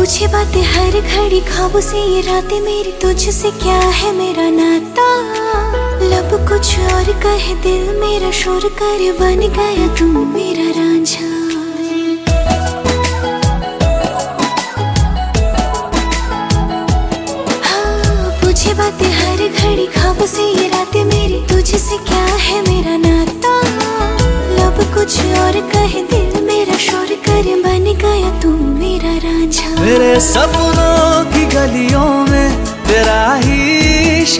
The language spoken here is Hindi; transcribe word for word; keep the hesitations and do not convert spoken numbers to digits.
पूछे बातें हर घड़ी, ख्वाबों से ये रातें मेरी, तुझसे क्या है मेरा नाता। लब कुछ और कहे, दिल मेरा शोर करे, बन गया तू मेरा रांझा। हाँ, पूछे बातें हर घड़ी, ख्वाबों से ये रातें मेरी, तुझसे क्या है मेरा नाता। लब कुछ और कहे, दिल मेरा शोर करे, बन गया तू मेरा रांझा। मेरे सपनों की गलियों